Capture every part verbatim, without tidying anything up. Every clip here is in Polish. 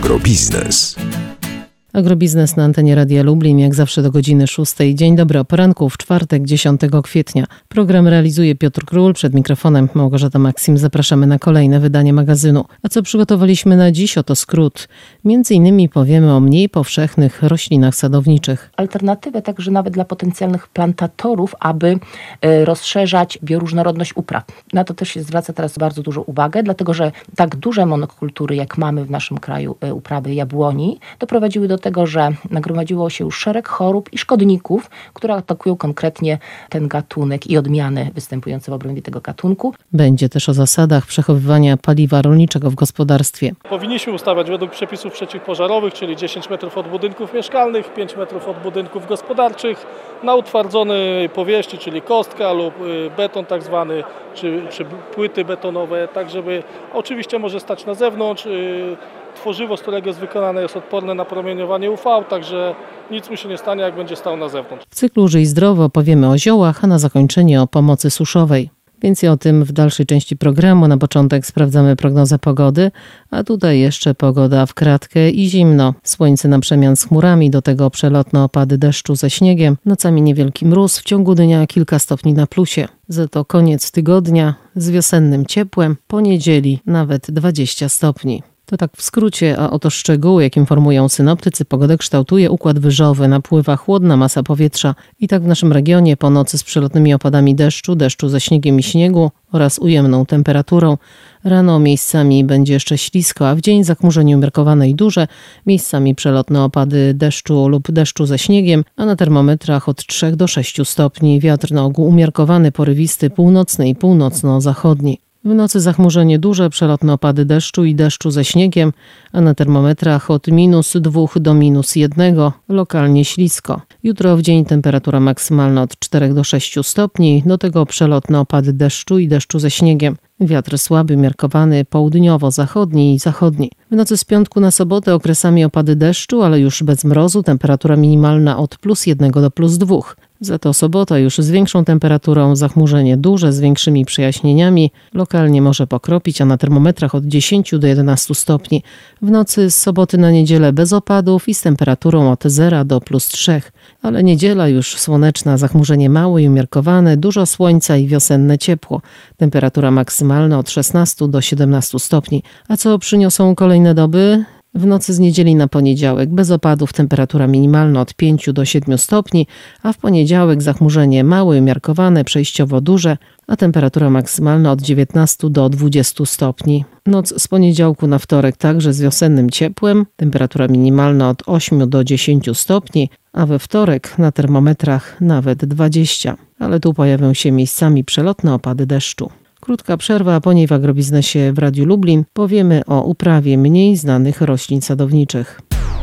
Agrobiznes. Agrobiznes na antenie Radia Lublin, jak zawsze do godziny szóstej. Dzień dobry, o poranku w czwartek, dziesiątego kwietnia. Program realizuje Piotr Król, przed mikrofonem Małgorzata Maksim. Zapraszamy na kolejne wydanie magazynu. A co przygotowaliśmy na dziś? Oto skrót. Między innymi powiemy o mniej powszechnych roślinach sadowniczych. Alternatywę także nawet dla potencjalnych plantatorów, aby y, rozszerzać bioróżnorodność upraw. Na to też się zwraca teraz bardzo dużą uwagę, dlatego że tak duże monokultury, jak mamy w naszym kraju, y, uprawy jabłoni, doprowadziły do tego, że nagromadziło się już szereg chorób i szkodników, które atakują konkretnie ten gatunek i odmiany występujące w obrębie tego gatunku. Będzie też o zasadach przechowywania paliwa rolniczego w gospodarstwie. Powinniśmy ustawiać według przepisów przeciwpożarowych, czyli dziesięć metrów od budynków mieszkalnych, pięć metrów od budynków gospodarczych, na utwardzonej powierzchni, czyli kostka lub beton tak zwany, czy, czy płyty betonowe, tak żeby oczywiście może stać na zewnątrz. Tworzywo, z którego jest wykonane, jest odporne na promieniowanie U V, także nic mu się nie stanie, jak będzie stał na zewnątrz. W cyklu Żyj zdrowo powiemy o ziołach, a na zakończenie o pomocy suszowej. Więcej o tym w dalszej części programu. Na początek sprawdzamy prognozę pogody, a tutaj jeszcze pogoda w kratkę i zimno. Słońce na przemian z chmurami, do tego przelotne opady deszczu ze śniegiem. Nocami niewielki mróz, w ciągu dnia kilka stopni na plusie. Za to koniec tygodnia z wiosennym ciepłem, po niedzieli nawet dwadzieścia stopni. To tak w skrócie, a oto szczegóły, jak informują synoptycy, pogodę kształtuje układ wyżowy, napływa chłodna masa powietrza. I tak w naszym regionie po nocy z przelotnymi opadami deszczu, deszczu ze śniegiem i śniegu oraz ujemną temperaturą. Rano miejscami będzie jeszcze ślisko, a w dzień zachmurzenie umiarkowane i duże, miejscami przelotne opady deszczu lub deszczu ze śniegiem, a na termometrach od trzech do sześciu stopni. Wiatr na ogół umiarkowany, porywisty, północny i północno-zachodni. W nocy zachmurzenie duże, przelotne opady deszczu i deszczu ze śniegiem, a na termometrach od minus dwóch do minus jednego, lokalnie ślisko. Jutro w dzień temperatura maksymalna od czterech do sześciu stopni, do tego przelotne opady deszczu i deszczu ze śniegiem. Wiatr słaby, umiarkowany, południowo-zachodni i zachodni. W nocy z piątku na sobotę okresami opady deszczu, ale już bez mrozu, temperatura minimalna od plus jednego do plus dwóch. Za to sobota już z większą temperaturą, zachmurzenie duże z większymi przejaśnieniami, lokalnie może pokropić, a na termometrach od dziesięciu do jedenastu stopni. W nocy z soboty na niedzielę bez opadów i z temperaturą od zera do plus trzech. Ale niedziela już słoneczna, zachmurzenie małe i umiarkowane, dużo słońca i wiosenne ciepło. Temperatura maksymalna od szesnastu do siedemnastu stopni. A co przyniosą kolejne doby? W nocy z niedzieli na poniedziałek bez opadów, temperatura minimalna od pięciu do siedmiu stopni, a w poniedziałek zachmurzenie małe, umiarkowane, przejściowo duże, a temperatura maksymalna od dziewiętnastu do dwudziestu stopni. Noc z poniedziałku na wtorek także z wiosennym ciepłem, temperatura minimalna od ośmiu do dziesięciu stopni, a we wtorek na termometrach nawet dwadzieścia. Ale tu pojawią się miejscami przelotne opady deszczu. Krótka przerwa, a po niej w Agrobiznesie w Radiu Lublin powiemy o uprawie mniej znanych roślin sadowniczych.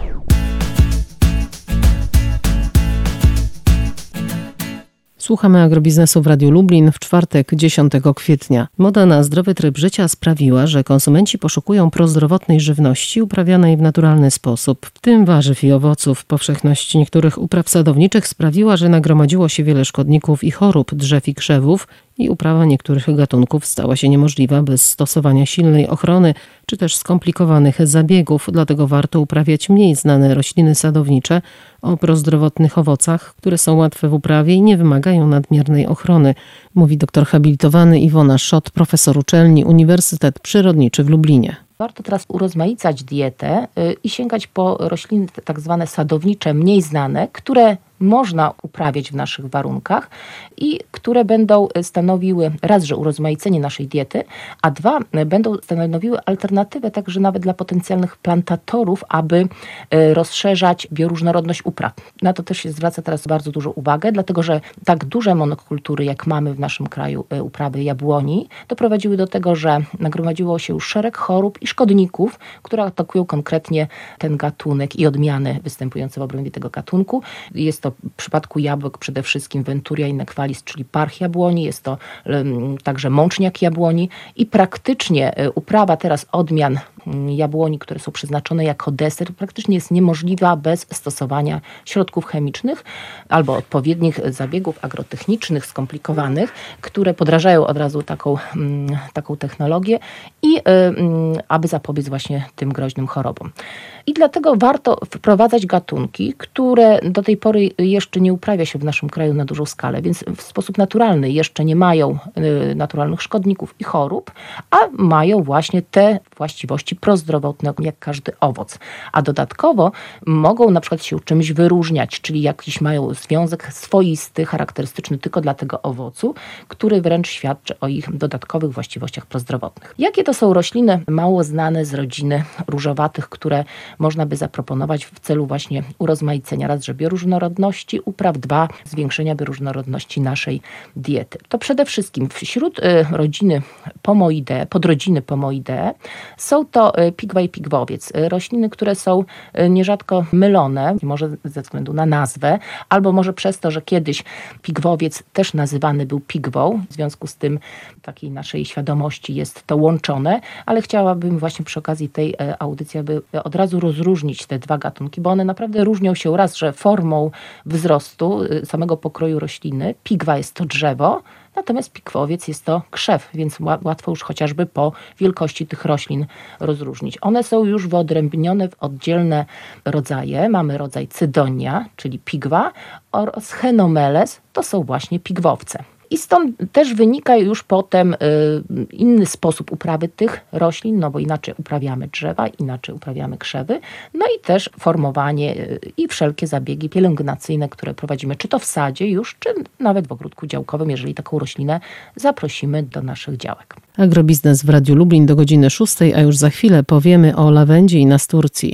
Słuchamy Agrobiznesu w Radiu Lublin w czwartek, dziesiątego kwietnia. Moda na zdrowy tryb życia sprawiła, że konsumenci poszukują prozdrowotnej żywności uprawianej w naturalny sposób, w tym warzyw i owoców. Powszechność niektórych upraw sadowniczych sprawiła, że nagromadziło się wiele szkodników i chorób drzew i krzewów i uprawa niektórych gatunków stała się niemożliwa bez stosowania silnej ochrony czy też skomplikowanych zabiegów. Dlatego warto uprawiać mniej znane rośliny sadownicze o prozdrowotnych owocach, które są łatwe w uprawie i nie wymagają nadmiernej ochrony, mówi doktor habilitowany Iwona Szot, profesor uczelni Uniwersytet Przyrodniczy w Lublinie. Warto teraz urozmaicać dietę i sięgać po rośliny tak zwane sadownicze, mniej znane, które można uprawiać w naszych warunkach i które będą stanowiły raz, że urozmaicenie naszej diety, a dwa, będą stanowiły alternatywę także nawet dla potencjalnych plantatorów, aby rozszerzać bioróżnorodność upraw. Na to też się zwraca teraz bardzo dużą uwagę, dlatego że tak duże monokultury, jak mamy w naszym kraju, uprawy jabłoni, doprowadziły do tego, że nagromadziło się już szereg chorób i szkodników, które atakują konkretnie ten gatunek i odmiany występujące w obrębie tego gatunku. Jest to to w przypadku jabłek przede wszystkim Venturi inequalis, czyli parch jabłoni, jest to także mączniak jabłoni i praktycznie uprawa teraz odmian jabłoni, które są przeznaczone jako deser, praktycznie jest niemożliwa bez stosowania środków chemicznych albo odpowiednich zabiegów agrotechnicznych, skomplikowanych, które podrażają od razu taką, taką technologię i aby zapobiec właśnie tym groźnym chorobom. I dlatego warto wprowadzać gatunki, które do tej pory jeszcze nie uprawia się w naszym kraju na dużą skalę, więc w sposób naturalny jeszcze nie mają naturalnych szkodników i chorób, a mają właśnie te właściwości prozdrowotne jak każdy owoc. A dodatkowo mogą na przykład się czymś wyróżniać, czyli jakiś mają związek swoisty, charakterystyczny tylko dla tego owocu, który wręcz świadczy o ich dodatkowych właściwościach prozdrowotnych. Jakie to są rośliny mało znane z rodziny różowatych, które można by zaproponować w celu właśnie urozmaicenia raz, że bioróżnorodności upraw, dwa, zwiększenia bioróżnorodności naszej diety. To przede wszystkim wśród rodziny Pomoideae, podrodziny Pomoideae są to pigwa i pigwowiec. Rośliny, które są nierzadko mylone, może ze względu na nazwę, albo może przez to, że kiedyś pigwowiec też nazywany był pigwą, w związku z tym w takiej naszej świadomości jest to łączone, ale chciałabym właśnie przy okazji tej audycji, aby od razu rozróżnić te dwa gatunki, bo one naprawdę różnią się raz, że formą wzrostu samego pokroju rośliny. Pigwa jest to drzewo, natomiast pigwowiec jest to krzew, więc łatwo już chociażby po wielkości tych roślin rozróżnić. One są już wyodrębnione w oddzielne rodzaje. Mamy rodzaj cydonia, czyli pigwa, oraz henomeles, to są właśnie pigwowce. I stąd też wynika już potem y, inny sposób uprawy tych roślin, no bo inaczej uprawiamy drzewa, inaczej uprawiamy krzewy, no i też formowanie y, i wszelkie zabiegi pielęgnacyjne, które prowadzimy, czy to w sadzie już, czy nawet w ogródku działkowym, jeżeli taką roślinę zaprosimy do naszych działek. Agrobiznes w Radiu Lublin do godziny szóstej, a już za chwilę powiemy o lawendzie i nasturcji.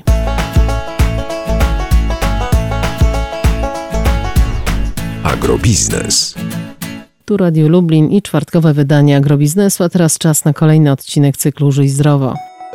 Agrobiznes. Tu Radio Lublin i czwartkowe wydanie Agrobiznesu, a teraz czas na kolejny odcinek cyklu Żyj Zdrowo.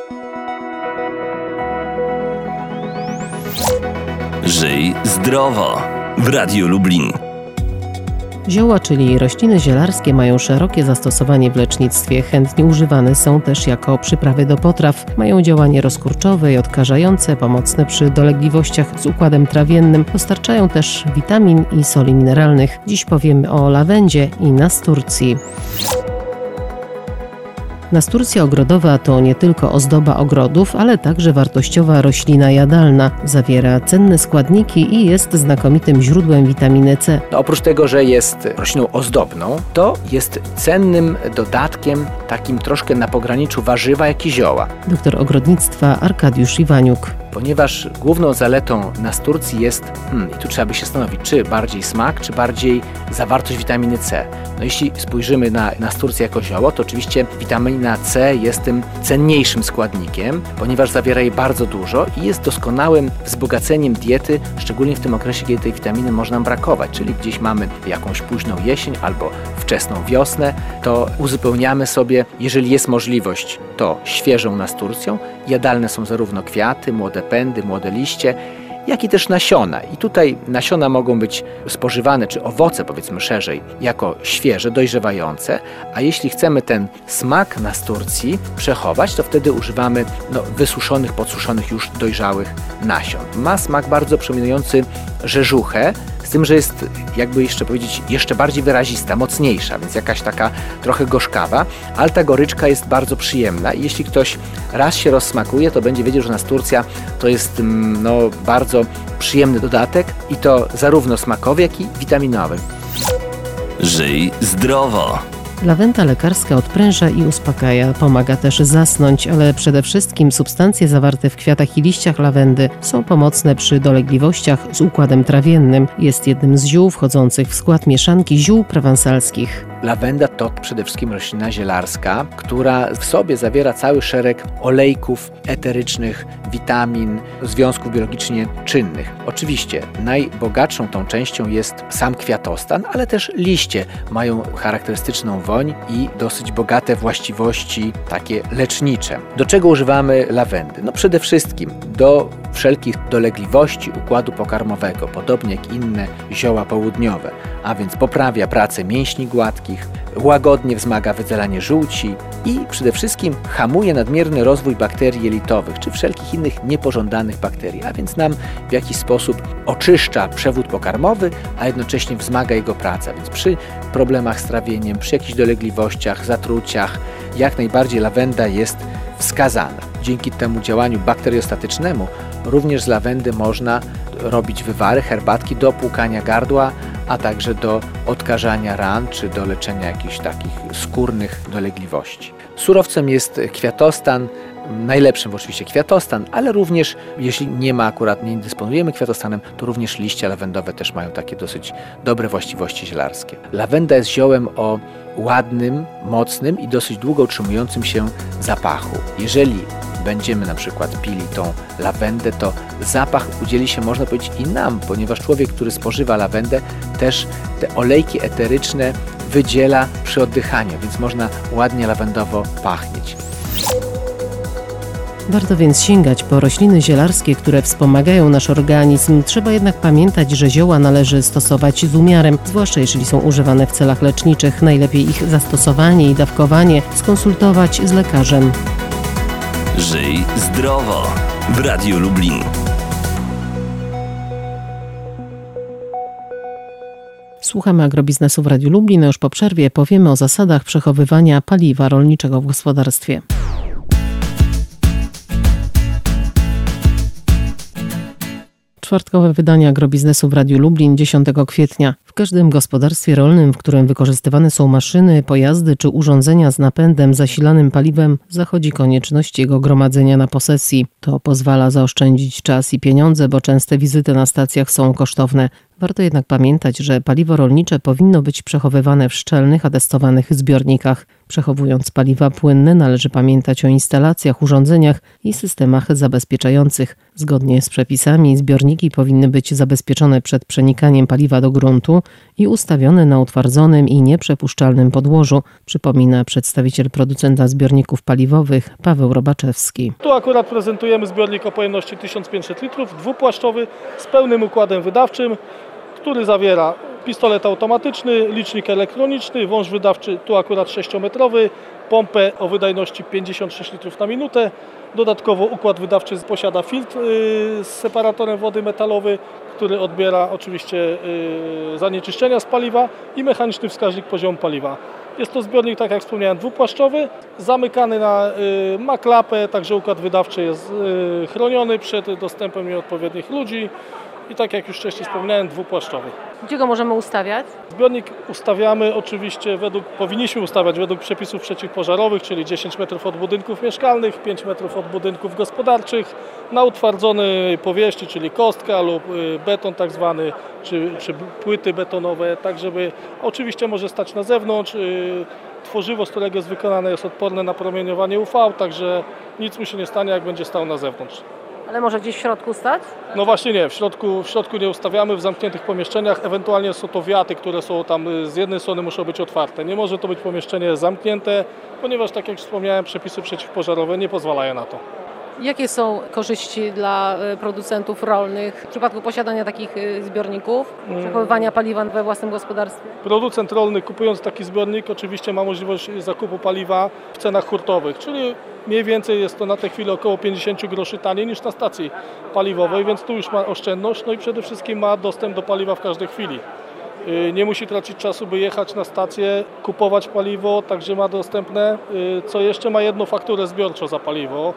Żyj zdrowo w Radiu Lublin. Zioła, czyli rośliny zielarskie, mają szerokie zastosowanie w lecznictwie. Chętnie używane są też jako przyprawy do potraw. Mają działanie rozkurczowe i odkażające, pomocne przy dolegliwościach z układem trawiennym. Dostarczają też witamin i soli mineralnych. Dziś powiemy o lawendzie i nasturcji. Nasturcja ogrodowa to nie tylko ozdoba ogrodów, ale także wartościowa roślina jadalna. Zawiera cenne składniki i jest znakomitym źródłem witaminy C. No, oprócz tego, że jest rośliną ozdobną, to jest cennym dodatkiem, takim troszkę na pograniczu warzywa, jak i zioła. Doktor ogrodnictwa Arkadiusz Iwaniuk. Ponieważ główną zaletą nasturcji jest, hmm, i tu trzeba by się zastanowić, czy bardziej smak, czy bardziej zawartość witaminy C. No jeśli spojrzymy na nasturcję jako zioło, to oczywiście witamina C jest tym cenniejszym składnikiem, ponieważ zawiera jej bardzo dużo i jest doskonałym wzbogaceniem diety, szczególnie w tym okresie, kiedy tej witaminy może nam brakować, czyli gdzieś mamy jakąś późną jesień albo wczesną wiosnę, to uzupełniamy sobie, jeżeli jest możliwość, to świeżą nasturcją. Jadalne są zarówno kwiaty, młode pędy, młode liście, jak i też nasiona. I tutaj nasiona mogą być spożywane, czy owoce, powiedzmy szerzej, jako świeże, dojrzewające, a jeśli chcemy ten smak nasturcji przechować, to wtedy używamy no, wysuszonych, podsuszonych już dojrzałych nasion. Ma smak bardzo przypominający rzeżuchę, z tym, że jest, jakby jeszcze powiedzieć, jeszcze bardziej wyrazista, mocniejsza, więc jakaś taka trochę gorzkawa, ale ta goryczka jest bardzo przyjemna i jeśli ktoś raz się rozsmakuje, to będzie wiedział, że nasturcja to jest no, bardzo przyjemny dodatek i to zarówno smakowy, jak i witaminowy. Żyj zdrowo. Lawenda lekarska odpręża i uspokaja, pomaga też zasnąć, ale przede wszystkim substancje zawarte w kwiatach i liściach lawendy są pomocne przy dolegliwościach z układem trawiennym. Jest jednym z ziół wchodzących w skład mieszanki ziół prowansalskich. Lawenda to przede wszystkim roślina zielarska, która w sobie zawiera cały szereg olejków eterycznych, witamin, związków biologicznie czynnych. Oczywiście najbogatszą tą częścią jest sam kwiatostan, ale też liście mają charakterystyczną woń i dosyć bogate właściwości takie lecznicze. Do czego używamy lawendy? No przede wszystkim do wszelkich dolegliwości układu pokarmowego, podobnie jak inne zioła południowe, a więc poprawia pracę mięśni gładkich, łagodnie wzmaga wydzielanie żółci i przede wszystkim hamuje nadmierny rozwój bakterii jelitowych czy wszelkich innych niepożądanych bakterii, a więc nam w jakiś sposób oczyszcza przewód pokarmowy, a jednocześnie wzmaga jego pracę. Więc przy problemach z trawieniem, przy jakichś dolegliwościach, zatruciach, jak najbardziej lawenda jest wskazana. Dzięki temu działaniu bakteriostatycznemu również z lawendy można robić wywary, herbatki do płukania gardła, a także do odkażania ran czy do leczenia jakichś takich skórnych dolegliwości. Surowcem jest kwiatostan, najlepszym oczywiście kwiatostan, ale również jeśli nie ma akurat, nie dysponujemy kwiatostanem, to również liście lawendowe też mają takie dosyć dobre właściwości zielarskie. Lawenda jest ziołem o ładnym, mocnym i dosyć długo utrzymującym się zapachu. Jeżeli będziemy na przykład pili tą lawendę, to zapach udzieli się, można powiedzieć, i nam, ponieważ człowiek, który spożywa lawendę, też te olejki eteryczne wydziela przy oddychaniu, więc można ładnie lawendowo pachnieć. Warto więc sięgać po rośliny zielarskie, które wspomagają nasz organizm. Trzeba jednak pamiętać, że zioła należy stosować z umiarem, zwłaszcza jeżeli są używane w celach leczniczych. Najlepiej ich zastosowanie i dawkowanie skonsultować z lekarzem. Żyj zdrowo w Radiu Lublin. Słuchamy agrobiznesu w Radiu Lublin, a już po przerwie powiemy o zasadach przechowywania paliwa rolniczego w gospodarstwie. Czwartkowe wydanie agrobiznesu w Radiu Lublin dziesiątego kwietnia. W każdym gospodarstwie rolnym, w którym wykorzystywane są maszyny, pojazdy czy urządzenia z napędem zasilanym paliwem, zachodzi konieczność jego gromadzenia na posesji. To pozwala zaoszczędzić czas i pieniądze, bo częste wizyty na stacjach są kosztowne. Warto jednak pamiętać, że paliwo rolnicze powinno być przechowywane w szczelnych, atestowanych zbiornikach. Przechowując paliwa płynne, należy pamiętać o instalacjach, urządzeniach i systemach zabezpieczających. Zgodnie z przepisami zbiorniki powinny być zabezpieczone przed przenikaniem paliwa do gruntu i ustawione na utwardzonym i nieprzepuszczalnym podłożu, przypomina przedstawiciel producenta zbiorników paliwowych Paweł Robaczewski. Tu akurat prezentujemy zbiornik o pojemności tysiąc pięćset litrów, dwupłaszczowy z pełnym układem wydawczym, który zawiera pistolet automatyczny, licznik elektroniczny, wąż wydawczy tu akurat sześciometrowy, pompę o wydajności pięćdziesiąt sześć litrów na minutę. Dodatkowo układ wydawczy posiada filtr z separatorem wody metalowy, który odbiera oczywiście zanieczyszczenia z paliwa i mechaniczny wskaźnik poziomu paliwa. Jest to zbiornik, tak jak wspomniałem, dwupłaszczowy, zamykany na, ma klapę, także układ wydawczy jest chroniony przed dostępem nieodpowiednich ludzi. I tak jak już wcześniej wspomniałem, dwupłaszczowy. Gdzie go możemy ustawiać? Zbiornik ustawiamy oczywiście według, powinniśmy ustawiać według przepisów przeciwpożarowych, czyli dziesięć metrów od budynków mieszkalnych, pięć metrów od budynków gospodarczych, na utwardzonej powierzchni, czyli kostka lub beton tak zwany, czy, czy płyty betonowe, tak żeby oczywiście może stać na zewnątrz. Tworzywo, z którego jest wykonane, jest odporne na promieniowanie U V, także nic mu się nie stanie, jak będzie stał na zewnątrz. Ale może gdzieś w środku stać? No właśnie nie, w środku, w środku nie ustawiamy, w zamkniętych pomieszczeniach, ewentualnie są to wiaty, które są tam z jednej strony muszą być otwarte. Nie może to być pomieszczenie zamknięte, ponieważ tak jak wspomniałem, przepisy przeciwpożarowe nie pozwalają na to. Jakie są korzyści dla producentów rolnych w przypadku posiadania takich zbiorników, przechowywania paliwa we własnym gospodarstwie? Producent rolny, kupując taki zbiornik, oczywiście ma możliwość zakupu paliwa w cenach hurtowych, czyli mniej więcej jest to na tę chwilę około pięćdziesiąt groszy taniej niż na stacji paliwowej, więc tu już ma oszczędność, no i przede wszystkim ma dostęp do paliwa w każdej chwili. Nie musi tracić czasu, by jechać na stację, kupować paliwo, także ma dostępne. Co jeszcze, ma jedną fakturę zbiorczą za paliwo,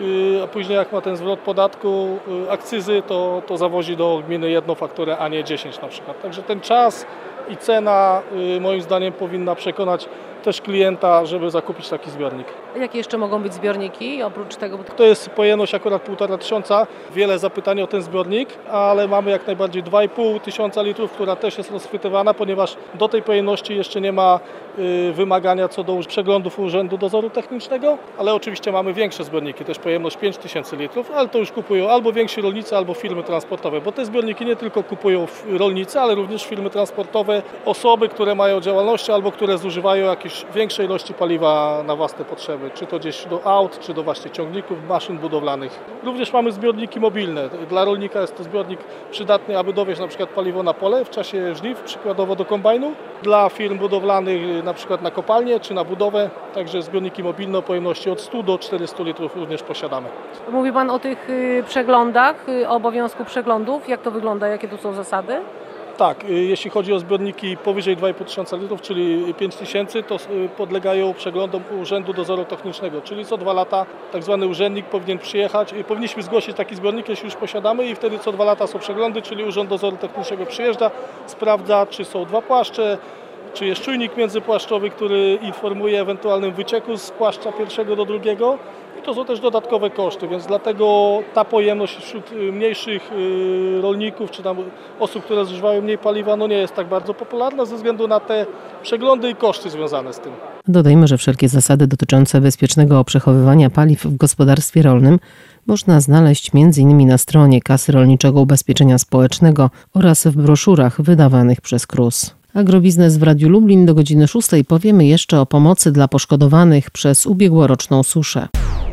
a później jak ma ten zwrot podatku, akcyzy, to, to zawozi do gminy jedną fakturę, a nie dziesięć na przykład. Także ten czas i cena moim zdaniem powinna przekonać też klienta, żeby zakupić taki zbiornik. Jakie jeszcze mogą być zbiorniki oprócz tego? To jest pojemność akurat półtora tysiąca. Wiele zapytań o ten zbiornik, ale mamy jak najbardziej dwa i pół tysiąca litrów, która też jest rozchwytywana, ponieważ do tej pojemności jeszcze nie ma y, wymagania co do przeglądów Urzędu Dozoru Technicznego, ale oczywiście mamy większe zbiorniki, też pojemność pięć tysięcy litrów, ale to już kupują albo więksi rolnicy, albo firmy transportowe, bo te zbiorniki nie tylko kupują rolnicy, ale również firmy transportowe, osoby, które mają działalność albo które zużywają jakieś już większej ilości paliwa na własne potrzeby, czy to gdzieś do aut, czy do właśnie ciągników, maszyn budowlanych. Również mamy zbiorniki mobilne. Dla rolnika jest to zbiornik przydatny, aby dowieźć na przykład paliwo na pole w czasie żniw, przykładowo do kombajnu. Dla firm budowlanych na przykład na kopalnię, czy na budowę. Także zbiorniki mobilne o pojemności od stu do czterystu litrów również posiadamy. Mówi Pan o tych przeglądach, o obowiązku przeglądów. Jak to wygląda? Jakie tu są zasady? Tak, jeśli chodzi o zbiorniki powyżej dwa i pół tysiąca litrów, czyli pięć tysięcy, to podlegają przeglądom Urzędu Dozoru Technicznego, czyli co dwa lata tak zwany urzędnik powinien przyjechać. Powinniśmy zgłosić taki zbiornik, jeśli już posiadamy, i wtedy co dwa lata są przeglądy, czyli Urząd Dozoru Technicznego przyjeżdża, sprawdza, czy są dwa płaszcze, czy jest czujnik międzypłaszczowy, który informuje o ewentualnym wycieku z płaszcza pierwszego do drugiego. I to są też dodatkowe koszty, więc dlatego ta pojemność wśród mniejszych rolników, czy tam osób, które zużywają mniej paliwa, no nie jest tak bardzo popularna ze względu na te przeglądy i koszty związane z tym. Dodajmy, że wszelkie zasady dotyczące bezpiecznego przechowywania paliw w gospodarstwie rolnym można znaleźć m.in. na stronie Kasy Rolniczego Ubezpieczenia Społecznego oraz w broszurach wydawanych przez K R U S. Agrobiznes w Radiu Lublin do godziny szóstej powiemy jeszcze o pomocy dla poszkodowanych przez ubiegłoroczną suszę.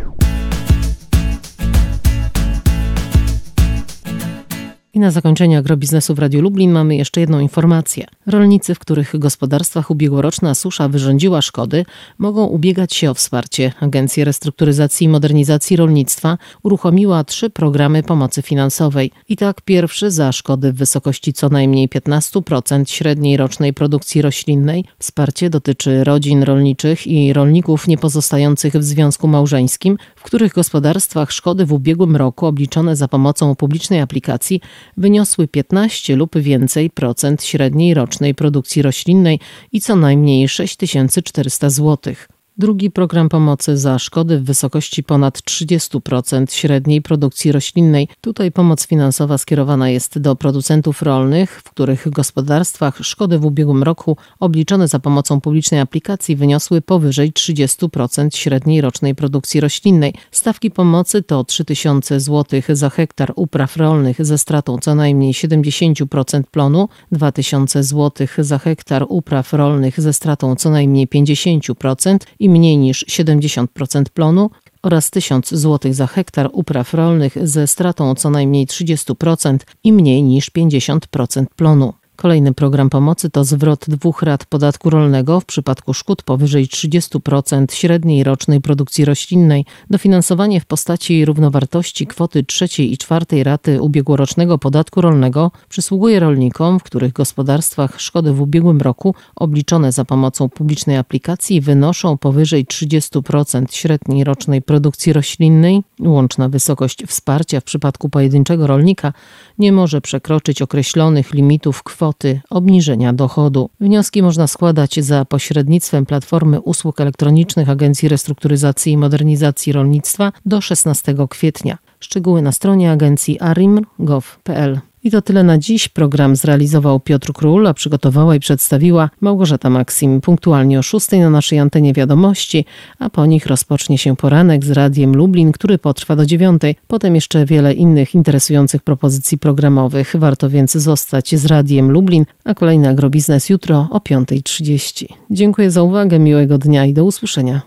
I na zakończenie agrobiznesu w Radiu Lublin mamy jeszcze jedną informację. Rolnicy, w których gospodarstwach ubiegłoroczna susza wyrządziła szkody, mogą ubiegać się o wsparcie. Agencja Restrukturyzacji i Modernizacji Rolnictwa uruchomiła trzy programy pomocy finansowej. I tak pierwszy za szkody w wysokości co najmniej piętnaście procent średniej rocznej produkcji roślinnej. Wsparcie dotyczy rodzin rolniczych i rolników niepozostających w związku małżeńskim, w których gospodarstwach szkody w ubiegłym roku obliczone za pomocą publicznej aplikacji wyniosły piętnaście lub więcej procent średniej rocznej produkcji roślinnej i co najmniej sześć tysięcy czterysta złotych. Drugi program pomocy za szkody w wysokości ponad trzydzieści procent średniej produkcji roślinnej. Tutaj pomoc finansowa skierowana jest do producentów rolnych, w których gospodarstwach szkody w ubiegłym roku obliczone za pomocą publicznej aplikacji wyniosły powyżej trzydzieści procent średniej rocznej produkcji roślinnej. Stawki pomocy to trzy tysiące złotych za hektar upraw rolnych ze stratą co najmniej siedemdziesiąt procent plonu, dwa tysiące złotych za hektar upraw rolnych ze stratą co najmniej pięćdziesiąt procent i mniej niż siedemdziesiąt procent plonu oraz tysiąc złotych za hektar upraw rolnych ze stratą co najmniej trzydzieści procent i mniej niż pięćdziesiąt procent plonu. Kolejny program pomocy to zwrot dwóch rat podatku rolnego w przypadku szkód powyżej trzydzieści procent średniej rocznej produkcji roślinnej, dofinansowanie w postaci równowartości kwoty trzeciej i czwartej raty ubiegłorocznego podatku rolnego przysługuje rolnikom, w których gospodarstwach szkody w ubiegłym roku obliczone za pomocą publicznej aplikacji wynoszą powyżej trzydzieści procent średniej rocznej produkcji roślinnej. Łączna wysokość wsparcia w przypadku pojedynczego rolnika nie może przekroczyć określonych limitów kwoty obniżenia dochodu. Wnioski można składać za pośrednictwem Platformy Usług Elektronicznych Agencji Restrukturyzacji i Modernizacji Rolnictwa do szesnastego kwietnia. Szczegóły na stronie agencji arim kropka gov kropka p l. I to tyle na dziś. Program zrealizował Piotr Król, a przygotowała i przedstawiła Małgorzata Maksim. Punktualnie o szóstej na naszej antenie wiadomości, a po nich rozpocznie się poranek z Radiem Lublin, który potrwa do dziewiątej. Potem jeszcze wiele innych interesujących propozycji programowych. Warto więc zostać z Radiem Lublin, a kolejny agrobiznes jutro o piąta trzydzieści. Dziękuję za uwagę, miłego dnia i do usłyszenia.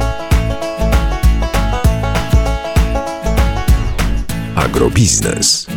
Agrobiznes.